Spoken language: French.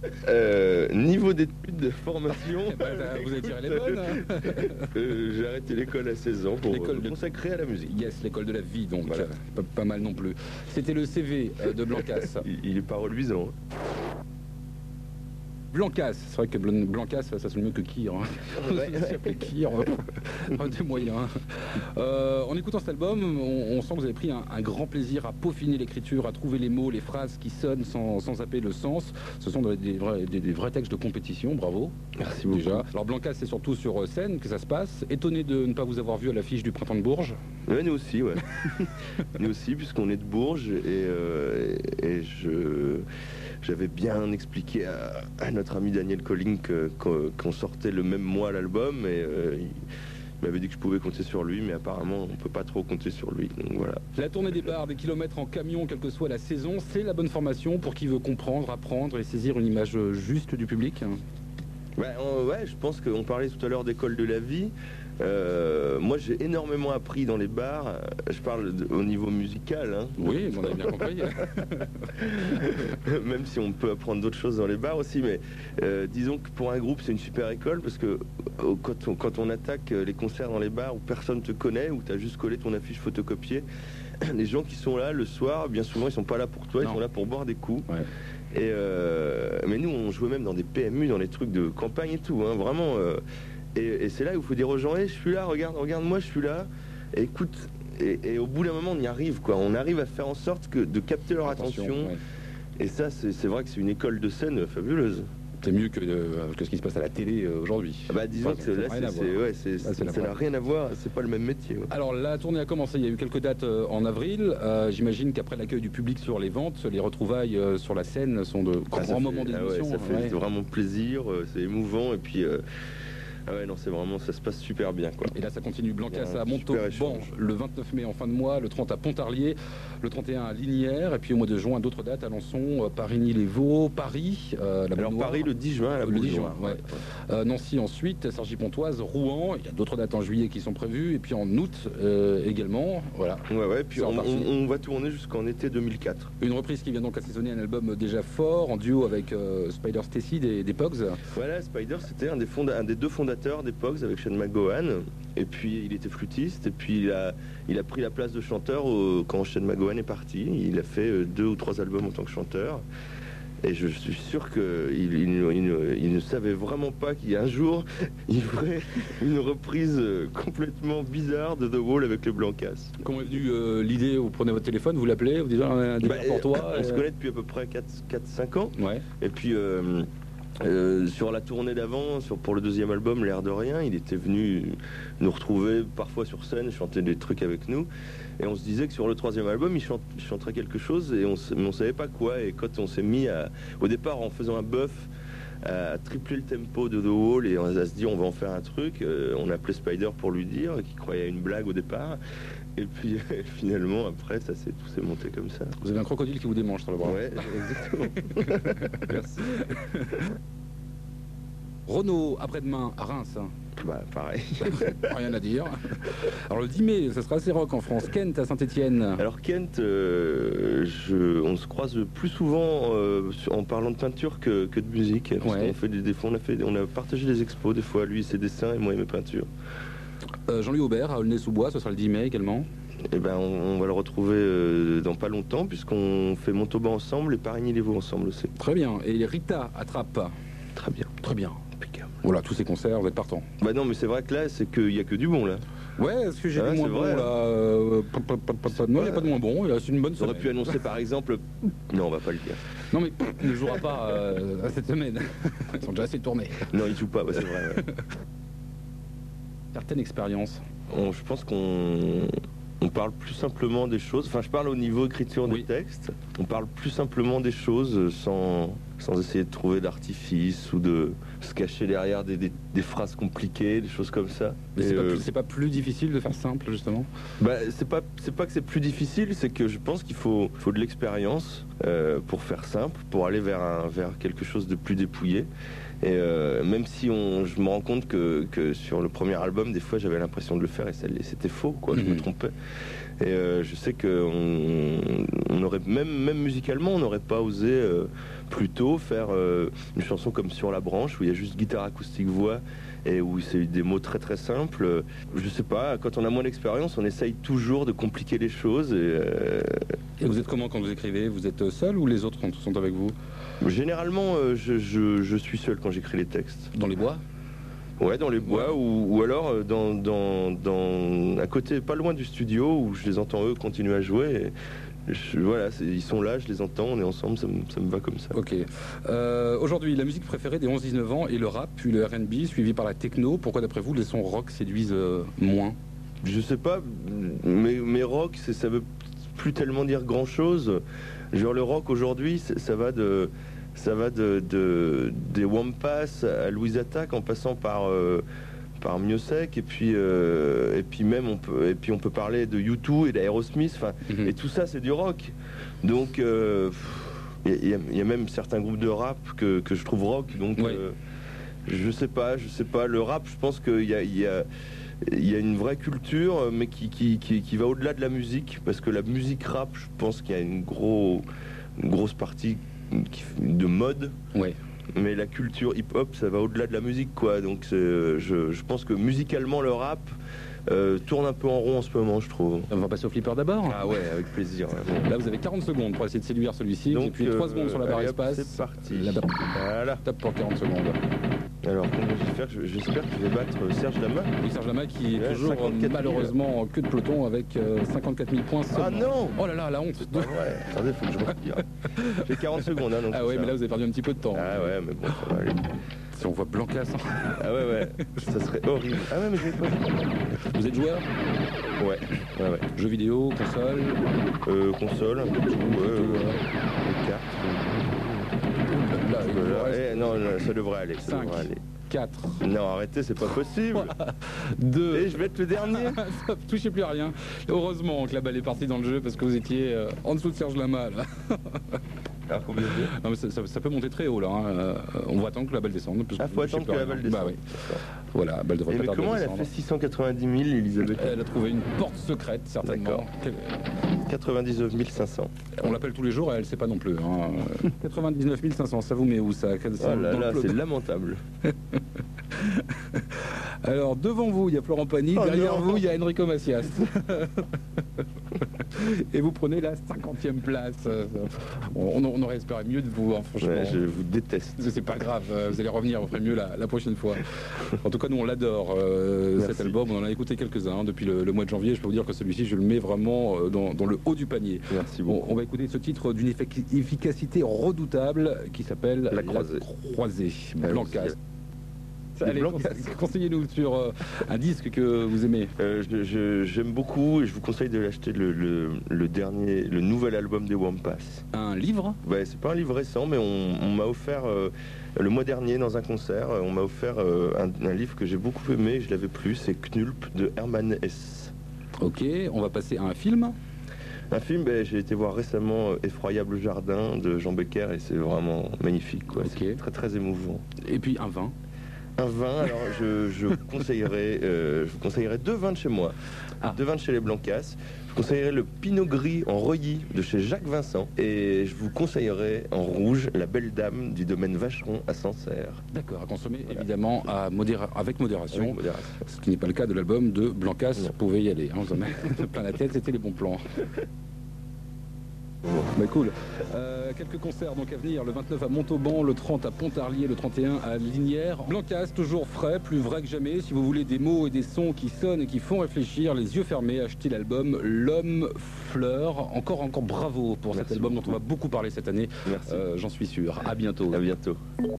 Niveau d'études, de formation, Vous avez tiré les bonnes, hein. j'ai arrêté l'école à 16 ans pour L'école me de- consacrer à la musique. Yes, l'école de la vie, donc Voilà. pas mal non plus. C'était le CV de Blancas. Il est pas reluisant. Hein. Blancas, c'est vrai que Blancas, ça sonne mieux que Kir. Hein. Ça s'appelait Kir, des moyens. En écoutant cet album, on sent que vous avez pris un grand plaisir à peaufiner l'écriture, à trouver les mots, les phrases qui sonnent sans zapper le sens. Ce sont des vrais textes de compétition, bravo. Merci beaucoup. Déjà. Alors Blancas, c'est surtout sur scène que ça se passe. Étonné de ne pas vous avoir vu à l'affiche du Printemps de Bourges. Ouais, nous aussi, ouais. Nous aussi, puisqu'on est de Bourges et j'avais bien expliqué à notre ami Daniel Colling qu'on sortait le même mois l'album et il m'avait dit que je pouvais compter sur lui, mais apparemment on peut pas trop compter sur lui. Donc voilà. La tournée des bars, des kilomètres en camion, quelle que soit la saison, c'est la bonne formation pour qui veut comprendre, apprendre et saisir une image juste du public. Ouais, je pense qu'on parlait tout à l'heure d'école de la vie. Moi j'ai énormément appris dans les bars. Je parle au niveau musical, hein. Oui, on avait bien compris. Même si on peut apprendre d'autres choses dans les bars aussi, mais disons que pour un groupe c'est une super école parce que quand on attaque les concerts dans les bars où personne te connaît, où tu as juste collé ton affiche photocopiée, les gens qui sont là le soir, bien souvent ils sont pas là pour toi, ils sont là pour boire des coups. Ouais. Mais nous on jouait même dans des PMU, dans les trucs de campagne et tout, hein, vraiment. Et c'est là où il faut dire aux gens, hey, je suis là, regarde-moi, je suis là. Et écoute, et au bout d'un moment, on y arrive, quoi. On arrive à faire en sorte de capter leur attention. Ouais. Et ça, c'est vrai que c'est une école de scène fabuleuse. C'est mieux que ce qui se passe à la télé aujourd'hui. Ah bah, disons que là, ça n'a rien à voir, c'est pas le même métier. Ouais. Alors la tournée a commencé, il y a eu quelques dates en avril. J'imagine qu'après l'accueil du public sur les ventes, les retrouvailles sur la scène sont de grands moments d'émotion. Ça fait vraiment plaisir, c'est émouvant. Et puis... Ah ouais, non, c'est vraiment, ça se passe super bien, quoi. Et là, ça continue. Blancas à Montauban le 29 mai en fin de mois, le 30 à Pontarlier, le 31 à Linières, et puis au mois de juin, d'autres dates, Alençon, Parigny-les-Vaux, Paris, la Alors Paris le 10 juin à la le 10 Beaujoire. juin, ouais. Nancy ensuite, Cergy-Pontoise, Rouen, il y a d'autres dates en juillet qui sont prévues, et puis en août également, voilà. Ouais, puis on va tourner jusqu'en été 2004. Une reprise qui vient donc assaisonner un album déjà fort, en duo avec Spider Stacy des Pogs. Voilà, Spider, c'était un des deux fondateurs des Pogs avec Shane McGowan, et puis il était flûtiste, et puis il a pris la place de chanteur quand Shane McGowan est parti. Il a fait 2 ou 3 albums en tant que chanteur, et je suis sûr qu'il ne savait vraiment pas qu'il y a un jour il ferait une reprise complètement bizarre de The Wall avec le Blancas. Comment est venue l'idée? Vous prenez votre téléphone, vous l'appelez, vous dites un délire pour toi. On se connaît depuis à peu près 4-5 ans, ouais. Et puis sur la tournée d'avant, pour le deuxième album, L'air de rien, il était venu nous retrouver parfois sur scène, chanter des trucs avec nous. Et on se disait que sur le troisième album, il chanterait quelque chose, mais on savait pas quoi. Et quand on s'est mis au départ, en faisant un bœuf, à tripler le tempo de The Wall et à se dire on va en faire un truc, on a appelé Spider pour lui dire, qui croyait à une blague au départ. Et puis finalement, après, tout s'est monté comme ça. Vous avez un crocodile qui vous démange sur le bras. Ouais, exactement. Merci. Renaud, après-demain, à Reims. Bah, pareil. Rien à dire. Alors le 10 mai, ça sera assez rock en France. Kent à Saint-Etienne. Alors Kent, on se croise plus souvent en parlant de peinture que de musique. Parce qu'on fait des fois, on a partagé des expos des fois, lui ses dessins et moi mes peintures. Jean-Louis Aubert à Aulnay-sous-Bois, ce sera le 10 mai également. Eh ben, on va le retrouver dans pas longtemps, puisqu'on fait Montauban ensemble et Parigny-les-Vaux ensemble aussi. Très bien. Et Rita à Trappes. Très bien. Très bien. Impeccable. Voilà, tous ces concerts, vous êtes partants. Bah non, mais c'est vrai que là, il y a que du bon là. Ouais, est-ce que j'ai du moins bon vrai, là non, il n'y a pas de moins bon, c'est une bonne On semaine. aurait pu annoncer par exemple... Non, on va pas le dire. Non mais il ne jouera pas cette semaine. Ils sont déjà assez tournés. Non, il joue pas, c'est vrai. Ouais. Certaines expériences. Je pense qu'on parle plus simplement des choses. Enfin, je parle au niveau écriture des textes. On parle plus simplement des choses sans essayer de trouver d'artifice ou de se cacher derrière des phrases compliquées, des choses comme ça. Mais c'est pas plus difficile de faire simple, justement? Bah, c'est pas que c'est plus difficile, c'est que je pense qu'il faut de l'expérience pour faire simple, pour aller vers quelque chose de plus dépouillé. Et même si je me rends compte que sur le premier album, des fois j'avais l'impression de le faire et c'était faux, quoi, je me trompais. Et je sais que on aurait, même musicalement, on n'aurait pas osé plutôt faire une chanson comme Sur la branche, où il y a juste guitare acoustique voix, et où c'est des mots très très simples. Je sais pas, quand on a moins d'expérience, on essaye toujours de compliquer les choses. Et vous êtes comment quand vous écrivez? Vous êtes seul ou les autres sont avec vous? Généralement, je suis seul quand j'écris les textes. Dans les bois? Ouais, dans les bois, ou alors à côté, pas loin du studio, où je les entends eux continuer à jouer. Voilà, ils sont là, je les entends, on est ensemble, ça me va comme ça. Ok. Aujourd'hui, la musique préférée des 11-19 ans est le rap, puis le R&B, suivi par la techno. Pourquoi d'après vous les sons rock séduisent moins? Je sais pas, mais rock, ça veut plus tellement dire grand chose. Genre le rock aujourd'hui, ça va des Wampas à Louise Attaque, en passant par Miossec, et puis même on peut parler de U2 et d'Aerosmith, et tout ça c'est du rock. Donc il y a même certains groupes de rap que je trouve rock. Donc ouais. Je sais pas. Le rap, je pense qu'il y a une vraie culture, mais qui va au-delà de la musique, parce que la musique rap, je pense qu'il y a une grosse partie de mode. Ouais. Mais la culture hip-hop, ça va au-delà de la musique, quoi. Donc je pense que musicalement, le rap tourne un peu en rond en ce moment, je trouve. On va passer au flipper d'abord. Ah ouais, avec plaisir. Ouais. Là, vous avez 40 secondes pour essayer de séduire celui-ci. Donc, Et puis 3 secondes sur la barre allez, espace. C'est parti. Voilà. Top pour 40 secondes. Alors, comment je vais faire? J'espère que je vais battre Serge Lama. Oui, Serge Lama qui est toujours 54 000. Malheureusement en queue de peloton avec 54 000 points seulement. Ah non! Oh là là, la honte. Ouais, attendez, faut que je retire. J'ai 40 secondes, hein, donc. Ah ouais, mais là vous avez perdu un petit peu de temps. Ah ouais, mais bon, ça va aller. Si on voit Blancas. Ah ouais, ça serait horrible. Ah ouais, mais je vais pas. Vous êtes joueur? Ouais. Jeux vidéo, console? Console, un peu de tout, cartes. Non, ça devrait aller. 5, 4. Non, arrêtez, c'est pas possible. 2. Et je vais être le dernier. Ça touchez plus à rien. Heureusement que la balle est partie dans le jeu parce que vous étiez en dessous de Serge Lama là. Alors combien de jeux? Non, mais ça peut monter très haut là. Hein. On va attendre que la balle descende. Ah, faut attendre que la balle descende. Bah oui. Voilà, balle devrait mais pas comment elle a fait 690 000, Elisabeth? Elle a trouvé une porte secrète, certainement. 99 500. On l'appelle tous les jours et elle sait pas non plus. Hein. 99 500, ça vous met où ça? Oh là là, c'est lamentable. Alors, devant vous, il y a Florent Pagny, derrière vous, il y a Enrico Macias. Et vous prenez la 50e place. On aurait espéré mieux de vous, hein, franchement. Ouais, je vous déteste. C'est pas grave, vous allez revenir, vous ferez mieux la prochaine fois. En tout cas, nous, on l'adore, cet album. On en a écouté quelques-uns depuis le mois de janvier. Je peux vous dire que celui-ci, je le mets vraiment dans le haut du panier. Merci beaucoup. On va écouter ce titre d'une efficacité redoutable qui s'appelle La Croisée. Blancas. Allez, conseillez-nous sur un disque que vous aimez. J'aime beaucoup et je vous conseille de l'acheter, le nouvel album des Wampas. Un livre? Ouais, c'est pas un livre récent, mais on m'a offert le mois dernier dans un concert, on m'a offert un livre que j'ai beaucoup aimé, je l'avais plu, c'est Knulp de Hermann Hesse. Ok, on va passer à un film. Un film, j'ai été voir récemment Effroyable Jardin de Jean Becker et c'est vraiment magnifique, quoi. Okay. C'est très très émouvant. Et puis un vin. Un vin, alors je vous conseillerais 2 vins de chez moi, 2 vins de chez les Blancas. Je vous conseillerais le Pinot Gris en Reuilly de chez Jacques Vincent et je vous conseillerais en rouge la Belle Dame du domaine Vacheron à Sancerre. D'accord, à consommer évidemment avec modération, ce qui n'est pas le cas de l'album de Blancas. Vous pouvez y aller, hein, vous en avez plein la tête, c'était les bons plans. Bah cool. Quelques concerts donc à venir, le 29 à Montauban, le 30 à Pontarlier, le 31 à Lignières. Blancas, toujours frais, plus vrai que jamais. Si vous voulez des mots et des sons qui sonnent et qui font réfléchir, les yeux fermés, achetez l'album L'Homme Fleur. Encore bravo pour cet album dont on va beaucoup parler cette année. Merci. J'en suis sûr. À bientôt. À bientôt.